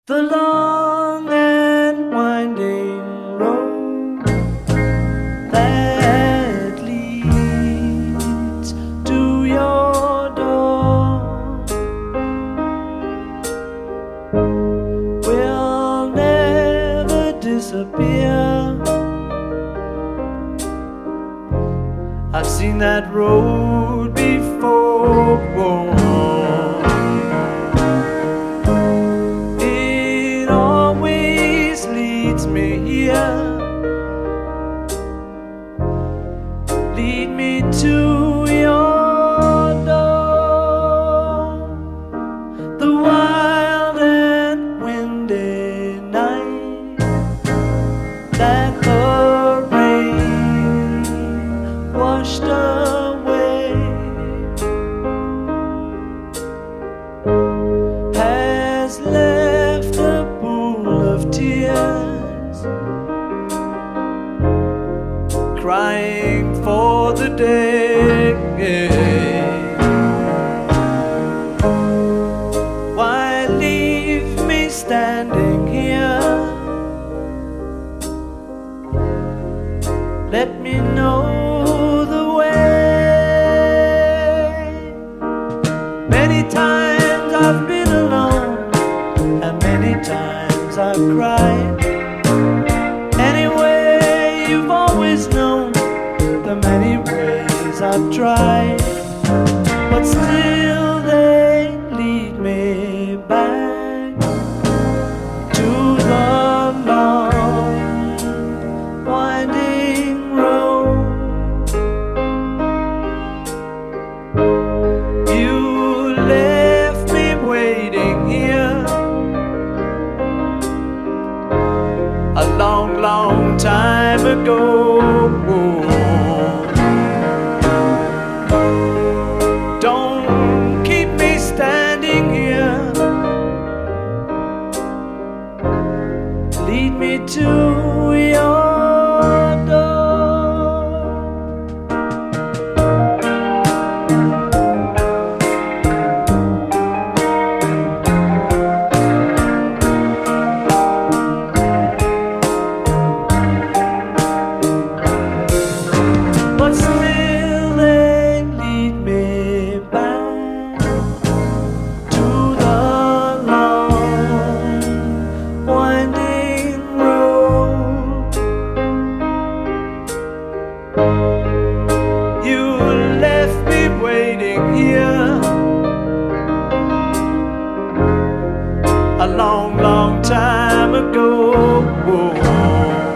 The long and winding road that leads to your door will never disappear. I've seen that road before. It always leads me here. Lead me to your door. The wild and windy night that the rain washed away has left a pool of tears, crying for the day. Why leave me standing here? Let me know the way. Many times I've been alone, and many times I've cried. Anyway, you've always known the many ways I've tried, but still they lead me back to the long winding road. You left me waiting here a long, long time ago. Don't keep me standing here. Lead me to your door. But still they lead me back to the long winding road. You left me waiting here a long, long time ago.